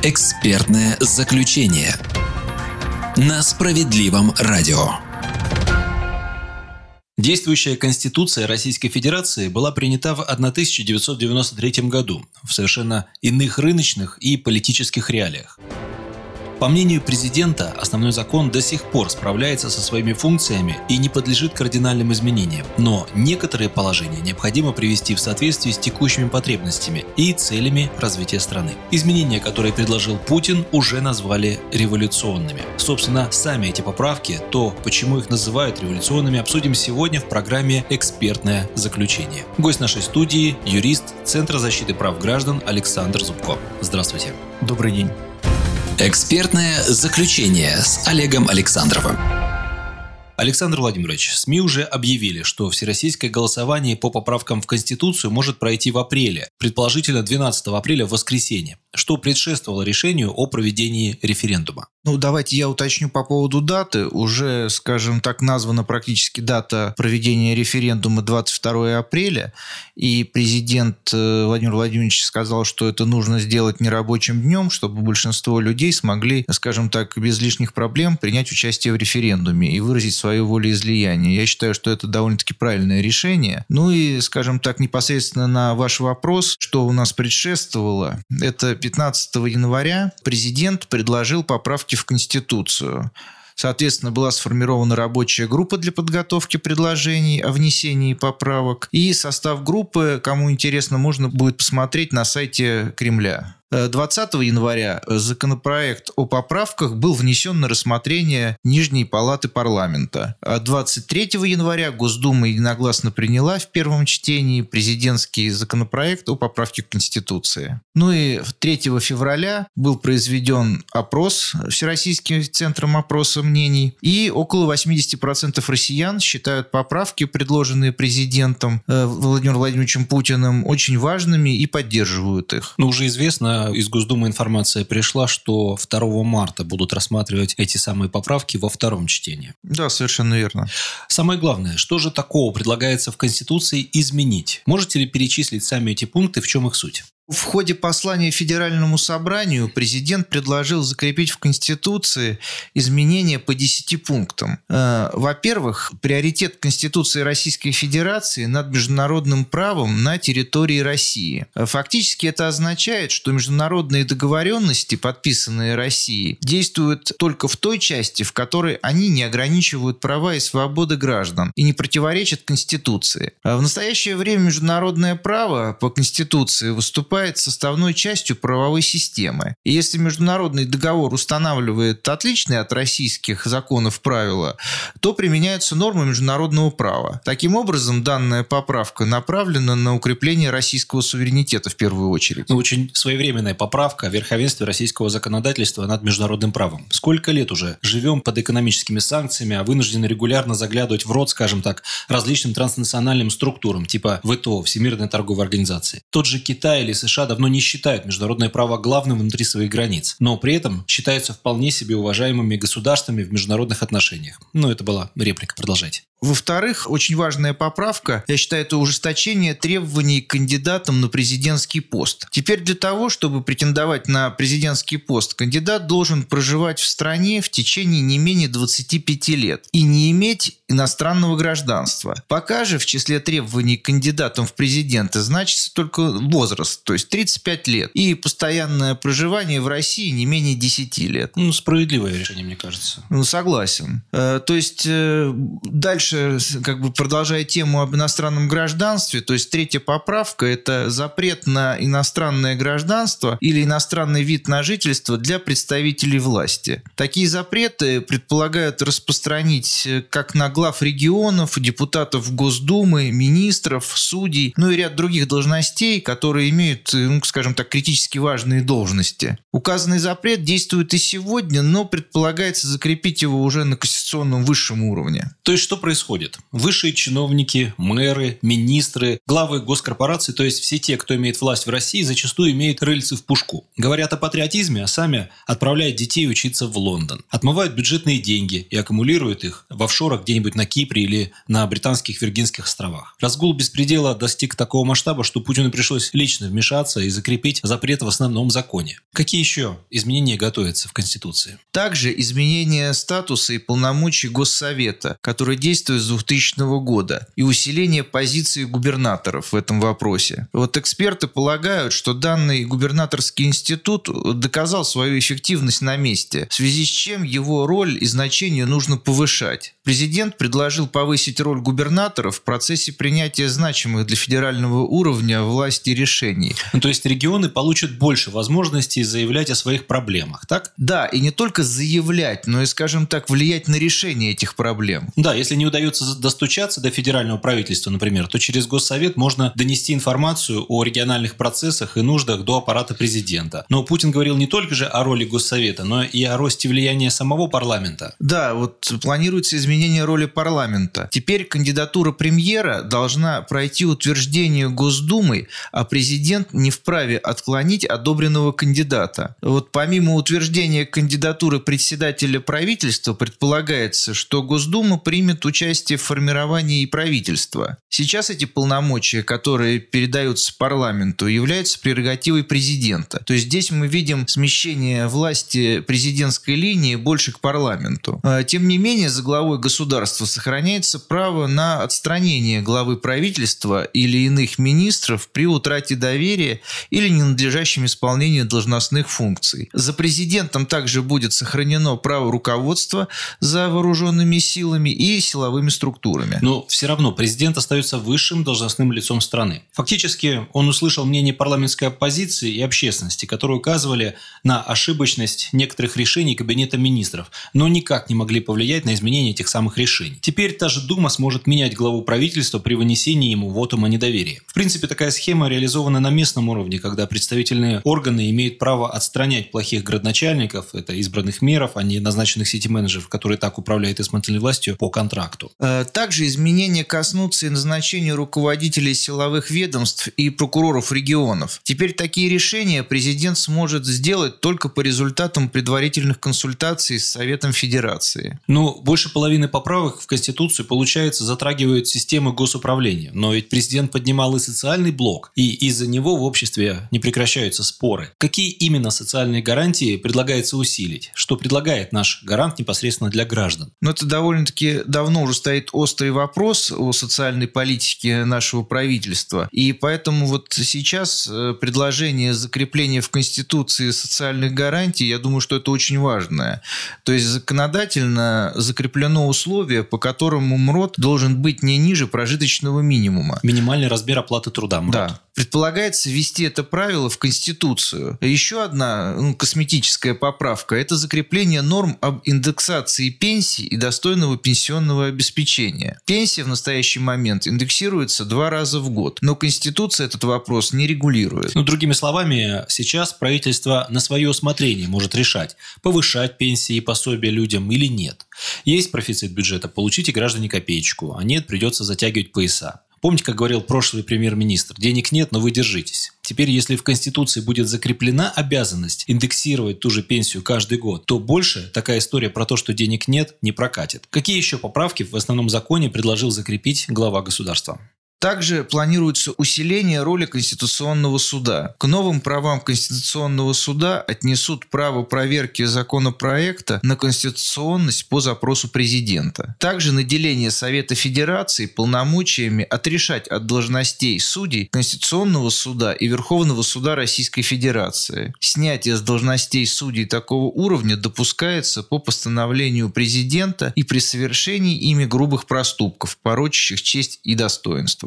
Экспертное заключение на Справедливом радио. Действующая Конституция Российской Федерации была принята в 1993 году в совершенно иных рыночных и политических реалиях. По мнению президента, основной закон до сих пор справляется со своими функциями и не подлежит кардинальным изменениям, но некоторые положения необходимо привести в соответствие с текущими потребностями и целями развития страны. Изменения, которые предложил Путин, уже назвали революционными. Собственно, сами эти поправки, то, почему их называют революционными, обсудим сегодня в программе «Экспертное заключение». Гость нашей студии – юрист Центра защиты прав граждан Александр Зубко. Здравствуйте. Добрый день. Экспертное заключение с Олегом Александровым. Александр Владимирович, СМИ уже объявили, что всероссийское голосование по поправкам в Конституцию может пройти в апреле, предположительно 12 апреля в воскресенье, что предшествовало решению о проведении референдума. Давайте я уточню по поводу даты. Уже, скажем так, названа практически дата проведения референдума 22 апреля. И президент Владимир Владимирович сказал, что это нужно сделать нерабочим днем, чтобы большинство людей смогли, скажем так, без лишних проблем принять участие в референдуме и выразить свое волеизлияние. Я считаю, что это довольно-таки правильное решение. И, скажем так, непосредственно на ваш вопрос, что у нас предшествовало, это 15 января президент предложил поправки в Конституцию. Соответственно, была сформирована рабочая группа для подготовки предложений о внесении поправок. И состав группы, кому интересно, можно будет посмотреть на сайте Кремля. 20 января законопроект о поправках был внесен на рассмотрение Нижней палаты парламента. А 23 января Госдума единогласно приняла в первом чтении президентский законопроект о поправке к Конституции. И 3 февраля был произведен опрос Всероссийским центром опроса мнений, и около 80% россиян считают поправки, предложенные президентом Владимиром Владимировичем Путиным, очень важными и поддерживают их. Уже известно, из Госдумы информация пришла, что 2 марта будут рассматривать эти самые поправки во втором чтении. Да, совершенно верно. Самое главное, что же такого предлагается в Конституции изменить? Можете ли перечислить сами эти пункты, в чем их суть? В ходе послания Федеральному собранию президент предложил закрепить в Конституции изменения по 10 пунктам. Во-первых, приоритет Конституции Российской Федерации над международным правом на территории России. Фактически это означает, что международные договоренности, подписанные Россией, действуют только в той части, в которой они не ограничивают права и свободы граждан и не противоречат Конституции. В настоящее время международное право по Конституции выступает составной частью правовой системы. И если международный договор устанавливает отличные от российских законов правила, то применяются нормы международного права. Таким образом, данная поправка направлена на укрепление российского суверенитета в первую очередь. Очень своевременная поправка о верховенстве российского законодательства над международным правом. Сколько лет уже живем под экономическими санкциями, а вынуждены регулярно заглядывать в рот, скажем так, различным транснациональным структурам, типа ВТО, Всемирной торговой организации. Тот же Китай или США давно не считают международное право главным внутри своих границ, но при этом считаются вполне себе уважаемыми государствами в международных отношениях. Это была реплика, продолжайте. Во-вторых, очень важная поправка, я считаю, это ужесточение требований к кандидатам на президентский пост. Теперь для того, чтобы претендовать на президентский пост, кандидат должен проживать в стране в течение не менее 25 лет и не иметь иностранного гражданства. Пока же в числе требований к кандидатам в президенты значится только возраст, то есть 35 лет, и постоянное проживание в России не менее 10 лет. Справедливое решение, мне кажется. Согласен. То есть дальше, продолжая тему об иностранном гражданстве, то есть 3-я поправка – это запрет на иностранное гражданство или иностранный вид на жительство для представителей власти. Такие запреты предполагают распространить как на глав регионов, депутатов Госдумы, министров, судей, и ряд других должностей, которые имеют, скажем так, критически важные должности. Указанный запрет действует и сегодня, но предполагается закрепить его уже на конституционном высшем уровне. То есть, что происходит происходит? Высшие чиновники, мэры, министры, главы госкорпораций, то есть все те, кто имеет власть в России, зачастую имеют рыльце в пушку. Говорят о патриотизме, а сами отправляют детей учиться в Лондон. Отмывают бюджетные деньги и аккумулируют их в офшорах где-нибудь на Кипре или на британских Виргинских островах. Разгул беспредела достиг такого масштаба, что Путину пришлось лично вмешаться и закрепить запрет в основном законе. Какие еще изменения готовятся в Конституции? Также изменение статуса и полномочий Госсовета, который действует с 2000 года, и усиление позиции губернаторов в этом вопросе. Вот эксперты полагают, что данный губернаторский институт доказал свою эффективность на месте, в связи с чем его роль и значение нужно повышать. Президент предложил повысить роль губернаторов в процессе принятия значимых для федерального уровня власти решений. То есть регионы получат больше возможностей заявлять о своих проблемах, так? Да, и не только заявлять, но и, скажем так, влиять на решение этих проблем. Да, если не удается достучаться до федерального правительства, например, то через Госсовет можно донести информацию о региональных процессах и нуждах до аппарата президента. Но Путин говорил не только же о роли Госсовета, но и о росте влияния самого парламента. Да, вот планируется изменение роли парламента. Теперь кандидатура премьера должна пройти утверждение Госдумой, а президент не вправе отклонить одобренного кандидата. Вот помимо утверждения кандидатуры председателя правительства, предполагается, что Госдума примет участие в формировании правительства. Сейчас эти полномочия, которые передаются парламенту, являются прерогативой президента. То есть здесь мы видим смещение власти президентской линии больше к парламенту. Тем не менее, за главой государства сохраняется право на отстранение главы правительства или иных министров при утрате доверия или ненадлежащем исполнении должностных функций. За президентом также будет сохранено право руководства за вооруженными силами и силовыми структурами. Но все равно президент остается высшим должностным лицом страны. Фактически он услышал мнение парламентской оппозиции и общественности, которые указывали на ошибочность некоторых решений Кабинета министров, но никак не могли повлиять на изменение этих самых решений. Теперь та же Дума сможет менять главу правительства при вынесении ему вотума недоверия. В принципе, такая схема реализована на местном уровне, когда представительные органы имеют право отстранять плохих градоначальников, это избранных меров, а не назначенных сити-менеджеров, которые так управляют исполнительной властью по контракту. Также изменения коснутся и назначения руководителей силовых ведомств и прокуроров регионов. Теперь такие решения президент сможет сделать только по результатам предварительных консультаций с Советом Федерации. Но больше половины поправок в Конституцию, получается, затрагивают системы госуправления. Но ведь президент поднимал и социальный блок, и из-за него в обществе не прекращаются споры. Какие именно социальные гарантии предлагается усилить? Что предлагает наш гарант непосредственно для граждан? Но это довольно-таки давно уже стоит острый вопрос о социальной политике нашего правительства. И поэтому вот сейчас предложение закрепления в Конституции социальных гарантий, я думаю, что это очень важное. То есть законодательно закреплено условие, по которому МРОТ должен быть не ниже прожиточного минимума. Минимальный размер оплаты труда, МРОТ. Да. Предполагается ввести это правило в Конституцию. Еще одна косметическая поправка – это закрепление норм об индексации пенсий и достойного пенсионного обеспечения. Пенсия в настоящий момент индексируется 2 раза в год, но Конституция этот вопрос не регулирует. Другими словами, сейчас правительство на свое усмотрение может решать, повышать пенсии и пособия людям или нет. Есть профицит бюджета – получите, граждане, копеечку, а нет – придется затягивать пояса. Помните, как говорил прошлый премьер-министр, денег нет, но вы держитесь. Теперь, если в Конституции будет закреплена обязанность индексировать ту же пенсию каждый год, то больше такая история про то, что денег нет, не прокатит. Какие еще поправки в основном законе предложил закрепить глава государства? Также планируется усиление роли Конституционного суда. К новым правам Конституционного суда отнесут право проверки законопроекта на конституционность по запросу президента. Также наделение Совета Федерации полномочиями отрешать от должностей судей Конституционного суда и Верховного суда Российской Федерации. Снятие с должностей судей такого уровня допускается по постановлению президента и при совершении ими грубых проступков, порочащих честь и достоинство.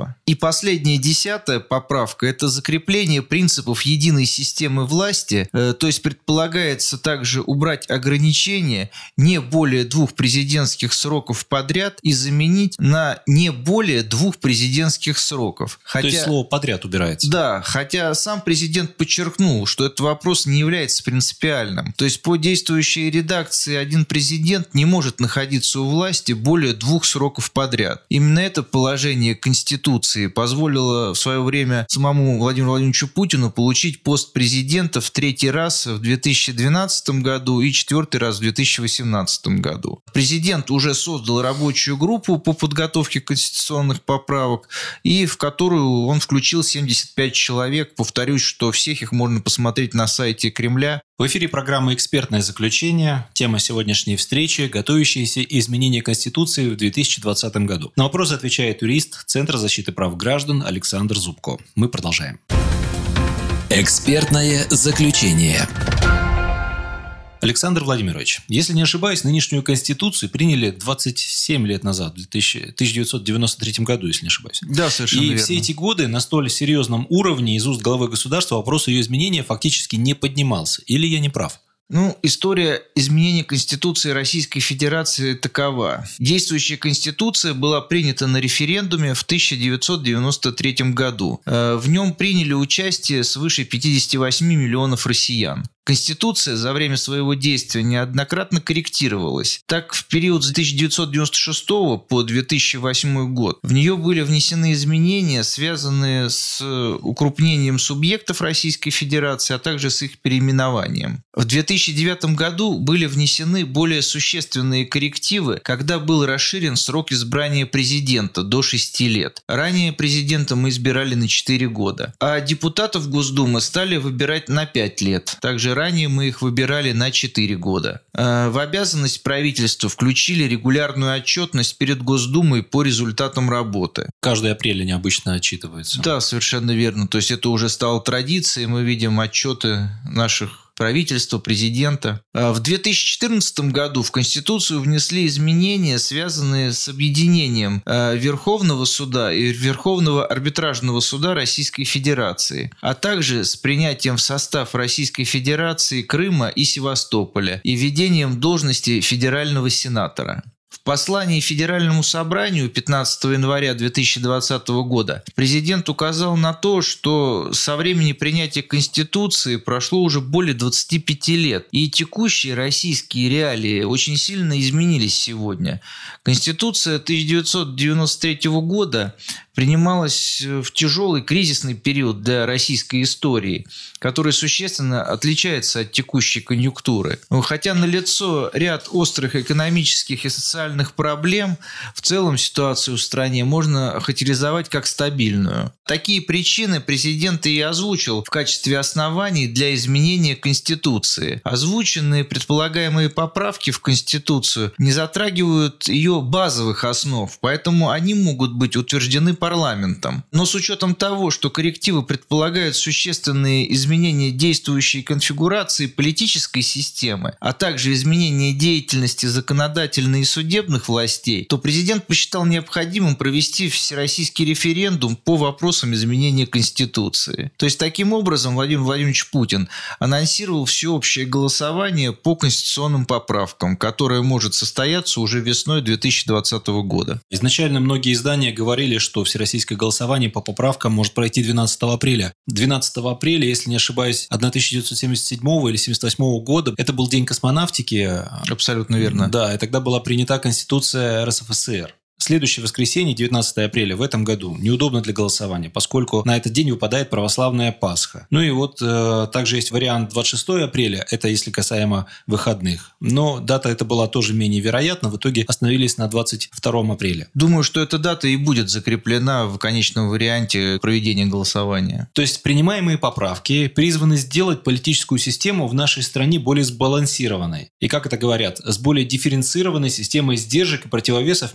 государства. И последняя 10-я поправка – это закрепление принципов единой системы власти, то есть предполагается также убрать ограничения не более 2 президентских сроков подряд и заменить на не более 2 президентских сроков. То есть слово «подряд» убирается. Да, хотя сам президент подчеркнул, что этот вопрос не является принципиальным. То есть по действующей редакции один президент не может находиться у власти более 2 сроков подряд. Именно это положение Конституции позволило в свое время самому Владимиру Владимировичу Путину получить пост президента в 3-й раз в 2012 году и 4-й раз в 2018 году. Президент уже создал рабочую группу по подготовке конституционных поправок, и в которую он включил 75 человек. Повторюсь, что всех их можно посмотреть на сайте Кремля. В эфире программа «Экспертное заключение». Тема сегодняшней встречи – готовящиеся изменения Конституции в 2020 году. На вопросы отвечает юрист Центра защиты прав граждан Александр Зубко. Мы продолжаем. Экспертное заключение. Александр Владимирович, если не ошибаюсь, нынешнюю Конституцию приняли 27 лет назад, в 1993 году, если не ошибаюсь. Да, совершенно верно. И все эти годы на столь серьезном уровне из уст главы государства вопрос ее изменения фактически не поднимался. Или я не прав? История изменения Конституции Российской Федерации такова. Действующая Конституция была принята на референдуме в 1993 году. В нем приняли участие свыше 58 миллионов россиян. Конституция за время своего действия неоднократно корректировалась. Так, в период с 1996 по 2008 год в нее были внесены изменения, связанные с укрупнением субъектов Российской Федерации, а также с их переименованием. В 2009 году были внесены более существенные коррективы, когда был расширен срок избрания президента до 6 лет. Ранее президента мы избирали на 4 года, а депутатов Госдумы стали выбирать на 5 лет. Также ранее мы их выбирали на 4 года. В обязанность правительства включили регулярную отчетность перед Госдумой по результатам работы. Каждый апрель они обычно отчитываются. Да, совершенно верно. То есть это уже стало традицией. Мы видим отчеты наших правительства, президента. В 2014 году в Конституцию внесли изменения, связанные с объединением Верховного суда и Верховного арбитражного суда Российской Федерации, а также с принятием в состав Российской Федерации Крыма и Севастополя и введением должности федерального сенатора. В послании Федеральному собранию 15 января 2020 года президент указал на то, что со времени принятия Конституции прошло уже более 25 лет, и текущие российские реалии очень сильно изменились сегодня. Конституция 1993 года принималась в тяжелый кризисный период для российской истории, который существенно отличается от текущей конъюнктуры. Хотя налицо ряд острых экономических и социальных проблем, в целом ситуацию в стране можно охарактеризовать как стабильную. Такие причины президент и озвучил в качестве оснований для изменения Конституции. Озвученные предполагаемые поправки в Конституцию не затрагивают ее базовых основ, поэтому они могут быть утверждены парламентом. Но с учетом того, что коррективы предполагают существенные изменения действующей конфигурации политической системы, а также изменения деятельности законодательной и судебных властей, то президент посчитал необходимым провести всероссийский референдум по вопросам изменения Конституции. То есть, таким образом, Владимир Владимирович Путин анонсировал всеобщее голосование по конституционным поправкам, которое может состояться уже весной 2020 года. Изначально многие издания говорили, что всероссийское голосование по поправкам может пройти 12 апреля. 12 апреля, если не ошибаюсь, 1977 или 1978 года, это был День космонавтики. Абсолютно верно. Да, и тогда была принята Конституция РСФСР. Следующее воскресенье, 19 апреля в этом году, неудобно для голосования, поскольку на этот день выпадает православная Пасха. Ну и вот также есть вариант 26 апреля, это если касаемо выходных. Но дата эта была тоже менее вероятна, в итоге остановились на 22 апреля. Думаю, что эта дата и будет закреплена в конечном варианте проведения голосования. То есть принимаемые поправки призваны сделать политическую систему в нашей стране более сбалансированной. И, как это говорят, с более дифференцированной системой сдержек и противовесов между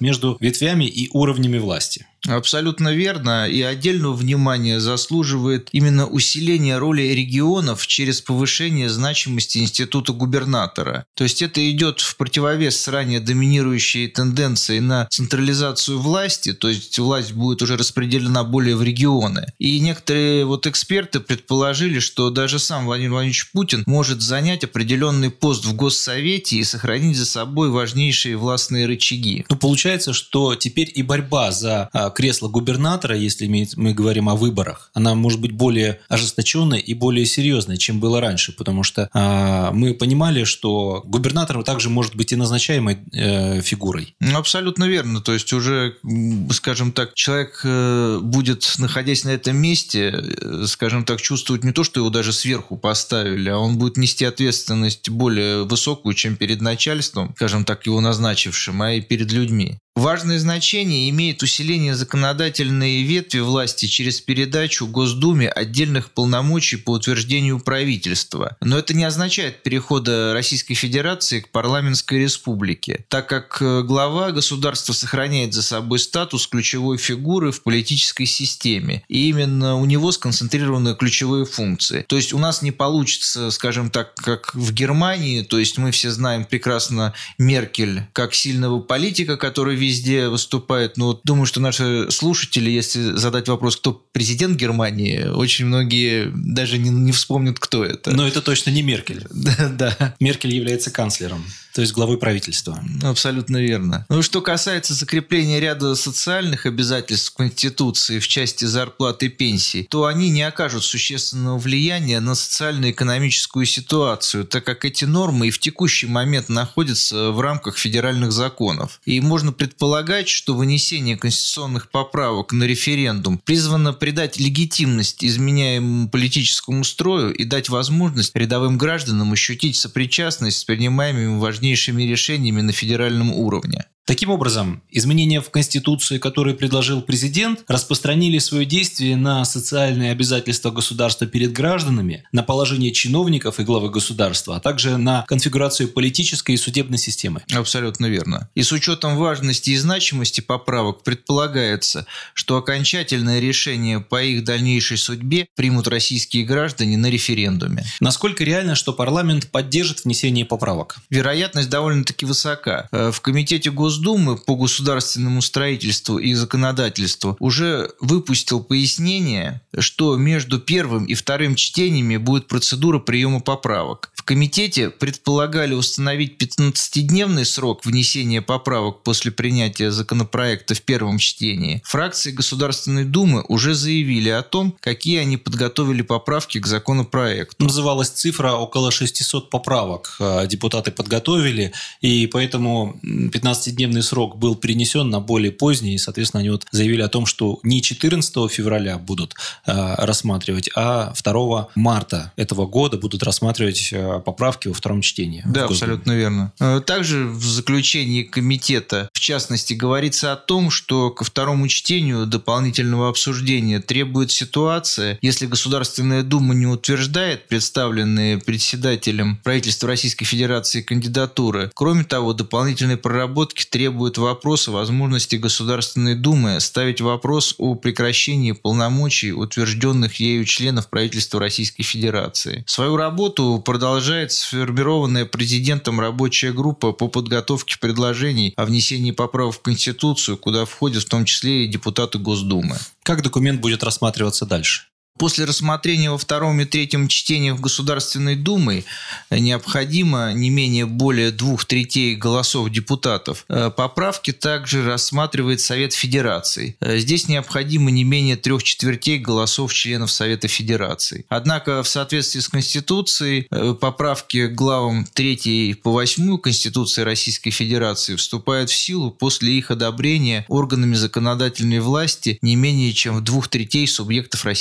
ветвями и уровнями власти. Абсолютно верно. И отдельного внимания заслуживает именно усиление роли регионов через повышение значимости института губернатора. То есть это идет в противовес ранее доминирующей тенденции на централизацию власти, то есть власть будет уже распределена более в регионы. И некоторые эксперты предположили, что даже сам Владимир Владимирович Путин может занять определенный пост в Госсовете и сохранить за собой важнейшие властные рычаги. Получается, что теперь и борьба за кресло губернатора, если мы говорим о выборах, она может быть более ожесточенной и более серьезной, чем было раньше, потому что мы понимали, что губернатор также может быть и назначаемой фигурой. Абсолютно верно. То есть уже, скажем так, человек будет, находясь на этом месте, скажем так, чувствовать не то, что его даже сверху поставили, а он будет нести ответственность более высокую, чем перед начальством, скажем так, его назначившим, а и перед людьми. Важное значение имеет усиление законодательной ветви власти через передачу Госдуме отдельных полномочий по утверждению правительства. Но это не означает перехода Российской Федерации к парламентской республике, так как глава государства сохраняет за собой статус ключевой фигуры в политической системе. И именно у него сконцентрированы ключевые функции. То есть у нас не получится, скажем так, как в Германии, то есть мы все знаем прекрасно Меркель как сильного политика, который везде выступает. Но думаю, что наши слушатели, если задать вопрос, кто президент Германии, очень многие даже не вспомнят, кто это. Но это точно не Меркель. Да. Меркель является канцлером, то есть главой правительства. Абсолютно верно. Ну, что касается закрепления ряда социальных обязательств в Конституции в части зарплат и пенсий, то они не окажут существенного влияния на социально-экономическую ситуацию, так как эти нормы и в текущий момент находятся в рамках федеральных законов. И можно предполагать, что вынесение конституционных поправок на референдум призвано придать легитимность изменяемому политическому строю и дать возможность рядовым гражданам ощутить сопричастность с принимаемыми важнейшими решениями на федеральном уровне. Таким образом, изменения в Конституции, которые предложил президент, распространили свое действие на социальные обязательства государства перед гражданами, на положение чиновников и главы государства, а также на конфигурацию политической и судебной системы. Абсолютно верно. И с учетом важности и значимости поправок предполагается, что окончательное решение по их дальнейшей судьбе примут российские граждане на референдуме. Насколько реально, что парламент поддержит внесение поправок? Вероятность довольно-таки высока. В Комитете Госдумы по государственному строительству и законодательству уже выпустил пояснение, что между первым и вторым чтениями будет процедура приема поправок. В комитете предполагали установить 15-дневный срок внесения поправок после принятия законопроекта в первом чтении. Фракции Государственной Думы уже заявили о том, какие они подготовили поправки к законопроекту. Называлась цифра около 600 поправок депутаты подготовили, и поэтому 15-дневный срок был перенесен на более поздний, и, соответственно, они заявили о том, что не 14 февраля будут рассматривать, а 2 марта этого года будут рассматривать поправки во втором чтении. Да, абсолютно верно. Также в заключении комитета, в частности, говорится о том, что ко второму чтению дополнительного обсуждения требует ситуация, если Государственная Дума не утверждает представленные председателем правительства Российской Федерации кандидатуры. Кроме того, дополнительной проработки требует вопрос о возможности Государственной Думы ставить вопрос о прекращении полномочий утвержденных ею членов правительства Российской Федерации. Свою работу продолжает сформированная президентом рабочая группа по подготовке предложений о внесении поправок в Конституцию, куда входят в том числе и депутаты Госдумы. Как документ будет рассматриваться дальше? После рассмотрения во втором и третьем чтениях Государственной Думы необходимо не менее более 2/3 голосов депутатов. Поправки также рассматривает Совет Федерации. Здесь необходимо не менее 3/4 голосов членов Совета Федерации. Однако в соответствии с Конституцией поправки к главам 3 по 8 Конституции Российской Федерации вступают в силу после их одобрения органами законодательной власти не менее чем в 2/3 субъектов Российской Федерации.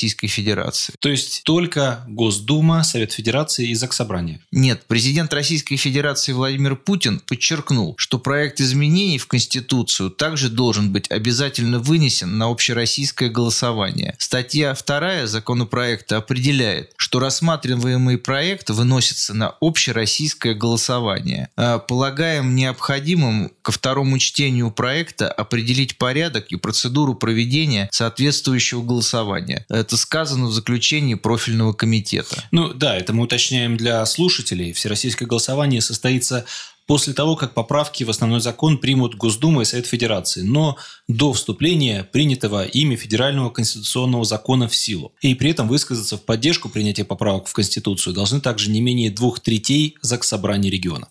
Федерации. То есть только Госдума, Совет Федерации и Заксобрание? Нет, президент Российской Федерации Владимир Путин подчеркнул, что проект изменений в Конституцию также должен быть обязательно вынесен на общероссийское голосование. Статья 2 законопроекта определяет, что рассматриваемый проект выносится на общероссийское голосование. Полагаем необходимым ко второму чтению проекта определить порядок и процедуру проведения соответствующего голосования. Это сказано в заключении профильного комитета. Это мы уточняем для слушателей. Всероссийское голосование состоится после того, как поправки в основной закон примут Госдума и Совет Федерации, но до вступления принятого ими федерального конституционного закона в силу. И при этом высказаться в поддержку принятия поправок в Конституцию должны также не менее 2/3 Заксобрания регионов.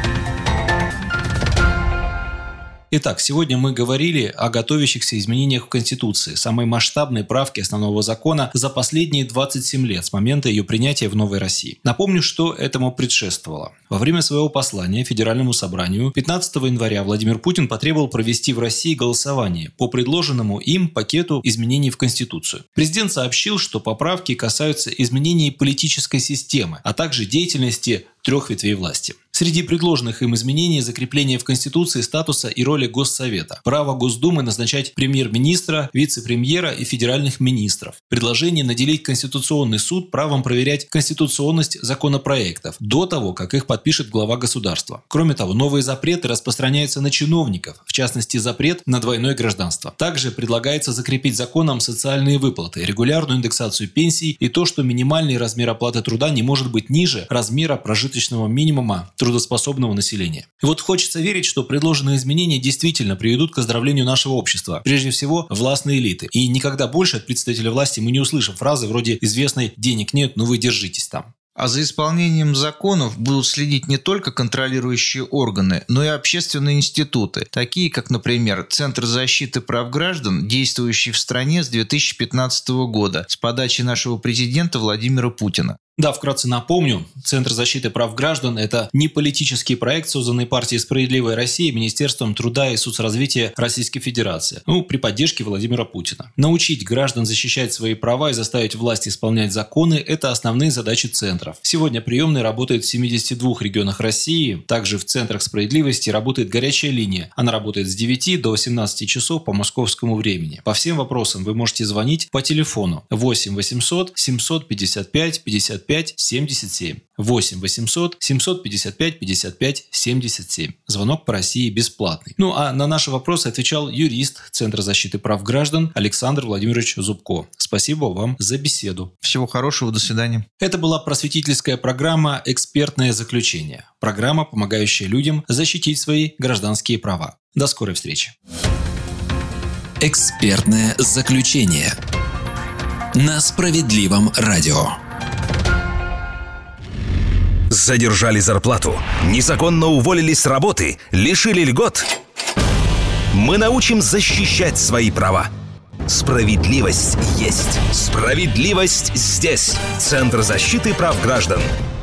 Итак, сегодня мы говорили о готовящихся изменениях в Конституции, самой масштабной правке основного закона за последние 27 лет с момента ее принятия в новой России. Напомню, что этому предшествовало. Во время своего послания Федеральному собранию 15 января Владимир Путин потребовал провести в России голосование по предложенному им пакету изменений в Конституцию. Президент сообщил, что поправки касаются изменений политической системы, а также деятельности 3 ветвей власти. Среди предложенных им изменений закрепление в Конституции статуса и роли Госсовета, право Госдумы назначать премьер-министра, вице-премьера и федеральных министров, предложение наделить Конституционный суд правом проверять конституционность законопроектов до того, как их подпишет глава государства. Кроме того, новые запреты распространяются на чиновников, в частности запрет на двойное гражданство. Также предлагается закрепить законом социальные выплаты, регулярную индексацию пенсий и то, что минимальный размер оплаты труда не может быть ниже размера прожиточного минимума трудоспособного населения. И вот хочется верить, что предложенные изменения действительно приведут к оздоровлению нашего общества, прежде всего властной элиты. И никогда больше от представителя власти мы не услышим фразы вроде известной «денег нет, но вы держитесь там». А за исполнением законов будут следить не только контролирующие органы, но и общественные институты, такие как, например, Центр защиты прав граждан, действующий в стране с 2015 года с подачи нашего президента Владимира Путина. Да, вкратце напомню, Центр защиты прав граждан – это не политический проект, созданный партией «Справедливая Россия» и Министерством труда и соцразвития Российской Федерации, при поддержке Владимира Путина. Научить граждан защищать свои права и заставить власть исполнять законы – это основные задачи центров. Сегодня приемные работают в 72 регионах России, также в Центрах справедливости работает горячая линия. Она работает с 9 до 18 часов по московскому времени. По всем вопросам вы можете звонить по телефону 8 800 755 55 77. 8 800 755 55 77. Звонок по России бесплатный. А на наши вопросы отвечал юрист Центра защиты прав граждан Александр Владимирович Зубко. Спасибо вам за беседу. Всего хорошего, до свидания. Это была просветительская программа «Экспертное заключение». Программа, помогающая людям защитить свои гражданские права. До скорой встречи. «Экспертное заключение» на Справедливом радио. Задержали зарплату, незаконно уволили с работы, лишили льгот. Мы научим защищать свои права. Справедливость есть. Справедливость здесь. Центр защиты прав граждан.